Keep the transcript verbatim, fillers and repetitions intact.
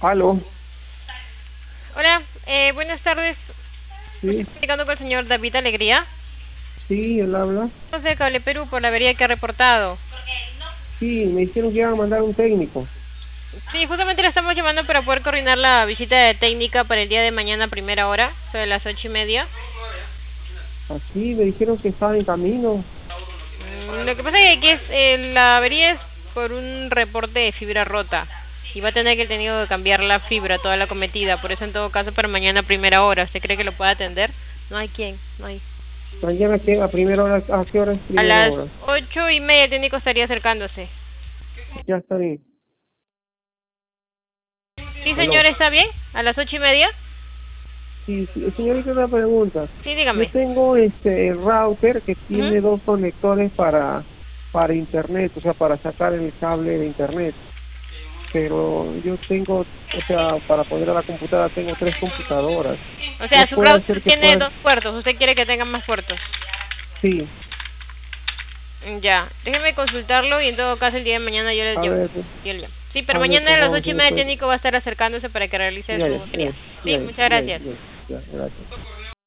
Aló, Hola, eh, buenas tardes. Estoy sí, comunicando con el señor David Alegría. sí, él habla. Somos de Cable Perú por la avería que ha reportado. Sí, me dijeron que iban a mandar un técnico. Sí, justamente le estamos llamando para poder coordinar la visita de técnica para el día de mañana a primera hora, sobre las ocho y media. Así, me dijeron que estaba en camino. Mm, Lo que pasa es que aquí es, eh, la avería es por un reporte de fibra rota y va a tener que tenido que cambiar la fibra, toda la cometida. Por eso en todo caso para mañana a primera hora. ¿Usted cree que lo puede atender? No hay quien, no hay. Mañana, ¿qué? ¿A primera hora? ¿A qué hora es A primera las hora? ocho y media el técnico estaría acercándose. Ya está bien. Sí, señor, Aló. ¿está bien? ¿A las ocho y media? Sí, sí, señorita, una pregunta. Sí, Yo dígame. tengo este el router que Ujú. tiene dos conectores para, para internet, o sea, para sacar el cable de internet. Pero yo tengo, o sea, para poner a la computadora tengo tres computadoras. O No sea, su puede ser router que tiene pueda. dos puertos. ¿Usted quiere que tenga más puertos? Sí, Mm, Ya. Déjeme consultarlo y en todo caso el día de mañana yo le a llamo. ver, Yo le llamo. Sí, pero a ver, mañana por a las favor, ocho si y me media el puede. técnico va a estar acercándose para que realice Ya, su ya, batería. ya, Sí, ya, muchas ya, gracias. ya, ya, gracias.